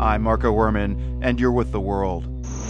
I'm Marco Werman, and you're with The World.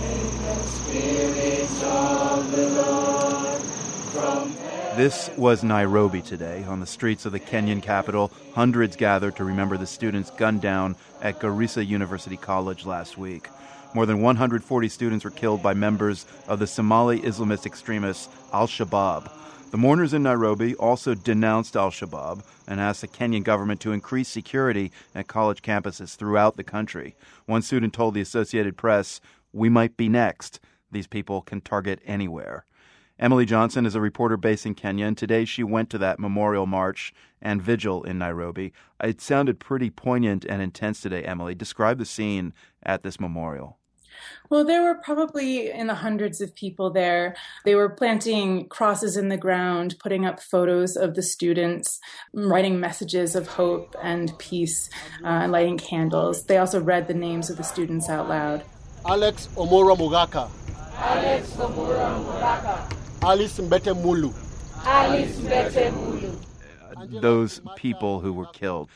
This was Nairobi today. On the streets of the Kenyan capital, hundreds gathered to remember the students gunned down at Garissa University College last week. More than 140 students were killed by members of the Somali Islamist extremists Al-Shabaab. The mourners in Nairobi also denounced Al-Shabaab and asked the Kenyan government to increase security at college campuses throughout the country. One student told the Associated Press, "We might be next. These people can target anywhere." Emily Johnson is a reporter based in Kenya, and today she went to that memorial march and vigil in Nairobi. It sounded pretty poignant and intense today, Emily. Describe the scene at this memorial. Well, there were probably in the hundreds of people there. They were planting crosses in the ground, putting up photos of the students, writing messages of hope and peace, lighting candles. They also read the names of the students out loud. Alex Omoro Mugaka. Alex Omoro Mugaka. Alice Mbete Mulu. Alice Mbete Mulu. Those people who were killed,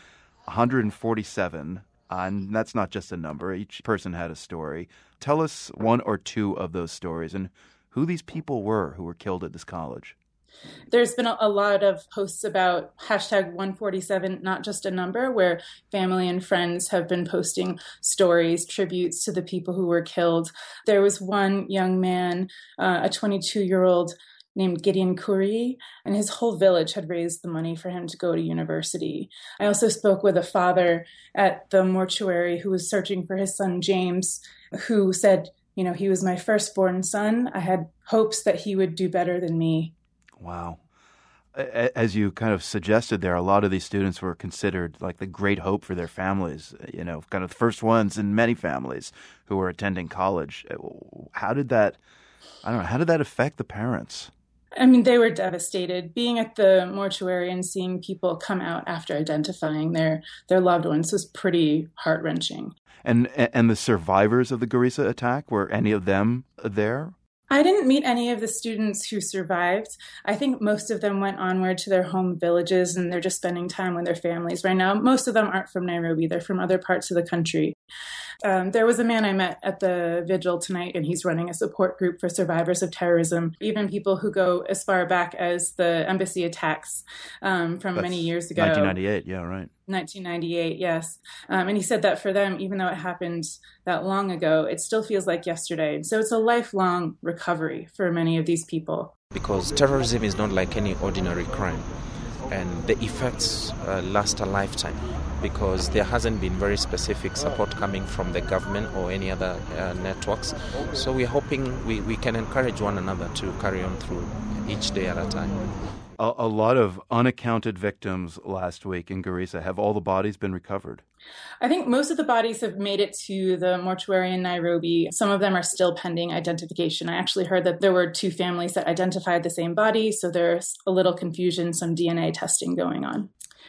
147, and that's not just a number. Each person had a story. Tell us one or two of those stories and who these people were who were killed at this college. There's been a lot of posts about hashtag 147, not just a number, where family and friends have been posting stories, tributes to the people who were killed. There was one young man, a 22-year-old named Gideon Kuri, and his whole village had raised the money for him to go to university. I also spoke with a father at the mortuary who was searching for his son James, who said, he was my firstborn son. I had hopes that he would do better than me. Wow. As you kind of suggested there, a lot of these students were considered like the great hope for their families, kind of the first ones in many families who were attending college. How did that affect the parents? I mean, they were devastated. Being at the mortuary and seeing people come out after identifying their loved ones was pretty heart-wrenching. And the survivors of the Garissa attack, were any of them there? I didn't meet any of the students who survived. I think most of them went onward to their home villages and they're just spending time with their families right now. Most of them aren't from Nairobi. They're from other parts of the country. There was a man I met at the vigil tonight, and he's running a support group for survivors of terrorism, even people who go as far back as the embassy attacks from many years ago. 1998, yeah, right. 1998, yes. And he said that for them, even though it happened that long ago, it still feels like yesterday. And so it's a lifelong recovery for many of these people. Because terrorism is not like any ordinary crime. And the effects last a lifetime because there hasn't been very specific support coming from the government or any other networks. So we're hoping we can encourage one another to carry on through each day at a time. A lot of unaccounted victims last week in Garissa. Have all the bodies been recovered? I think most of the bodies have made it to the mortuary in Nairobi. Some of them are still pending identification. I actually heard that there were two families that identified the same body, so there's a little confusion, some DNA testing going on.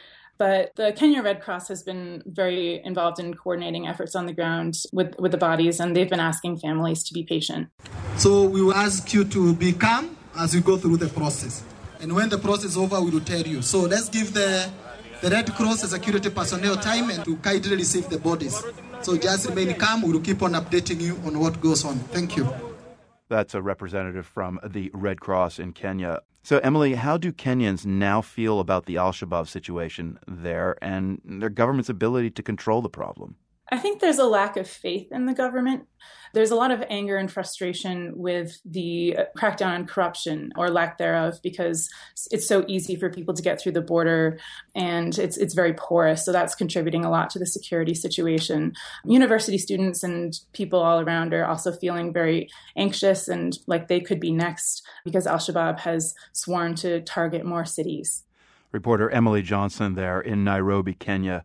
But the Kenya Red Cross has been very involved in coordinating efforts on the ground with the bodies, and they've been asking families to be patient. So we will ask you to be calm as you go through the process. And when the process is over, we will tell you. So let's give the Red Cross and security personnel time and to kindly receive the bodies. So just remain calm. We will keep on updating you on what goes on. Thank you. That's a representative from the Red Cross in Kenya. So, Emily, how do Kenyans now feel about the Al-Shabaab situation there and their government's ability to control the problem? I think there's a lack of faith in the government. There's a lot of anger and frustration with the crackdown on corruption or lack thereof because it's so easy for people to get through the border and it's very porous. So that's contributing a lot to the security situation. University students and people all around are also feeling very anxious and like they could be next because Al-Shabaab has sworn to target more cities. Reporter Emily Johnson there in Nairobi, Kenya.